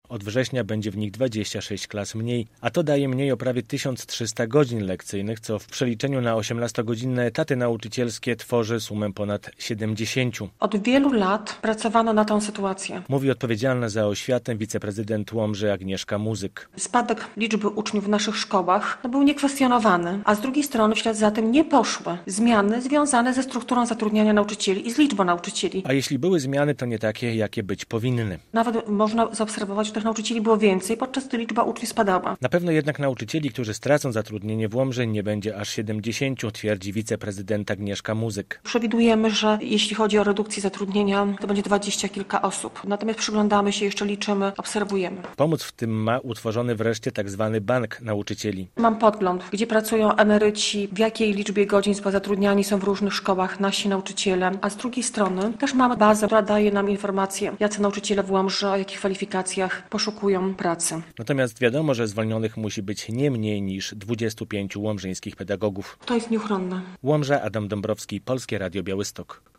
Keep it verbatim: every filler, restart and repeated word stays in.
Od września będzie w nich dwadzieścia sześć klas mniej, a to daje mniej o prawie tysiąc trzysta godzin lekcyjnych, co w przeliczeniu na osiemnastogodzinne etaty nauczycielskie tworzy sumę ponad siedemdziesięciu. Od wielu lat pracowano na tą sytuację. Mówi odpowiedzialna za oświatę wiceprezydent Łomży Agnieszka Muzyk. Spadek liczby uczniów w naszych szkołach był niekwestionowany, a z drugiej strony w ślad za tym nie poszły zmiany związane ze strukturą zatrudniania nauczycieli i z liczbą nauczycieli. A jeśli były zmiany, to nie takie, jakie być powinny. Nawet można zaobserwować, że tych nauczycieli było więcej, podczas gdy liczba uczniów spadała. Na pewno jednak nauczycieli, którzy stracą zatrudnienie w Łomży, nie będzie aż siedemdziesięciu, twierdzi wiceprezydent Agnieszka Muzyk. Przewidujemy, że jeśli chodzi o redukcję zatrudnienia, to będzie dwadzieścia kilka osób. Natomiast przyglądamy się, jeszcze liczymy, obserwujemy. Pomóc w tym ma utworzony wreszcie tak zwany bank nauczycieli. Mam podgląd, gdzie pracują emeryci, w jakiej liczbie godzin zatrudniani są w różnych szkołach nasi nauczyciele, a z drugiej strony też mamy bazę, która daje nam informacje, jacy nauczyciele w Łomży, o jakich kwalifikacjach poszukują pracy. Natomiast wiadomo, że zwolnionych musi być nie mniej niż dwudziestu pięciu łomżyńskich pedagogów. To jest nieuchronne. Łomża, Adam Dąbrowski, Polskie Radio Białystok.